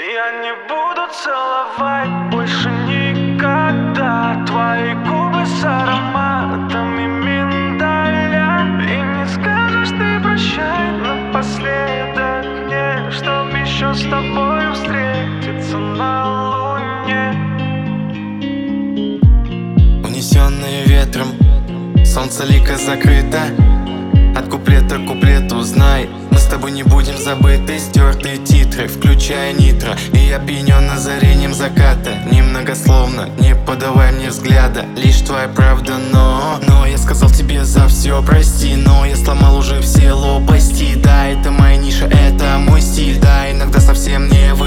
Я не буду целовать больше никогда твои губы с ароматами миндаля. И не скажешь ты прощай напоследок мне, чтоб еще с тобой встретиться на луне. Унесенные ветром, солнце лика закрыто. От куплета к куплету знай, мы с тобой не будем забыты. Стертые титры, включая нитро, и опьянен озарением заката. Немногословно, не подавай мне взгляда, лишь твоя правда, но я сказал тебе за все прости, но я сломал уже все лопасти. Да, это моя ниша, это мой стиль, да, иногда совсем не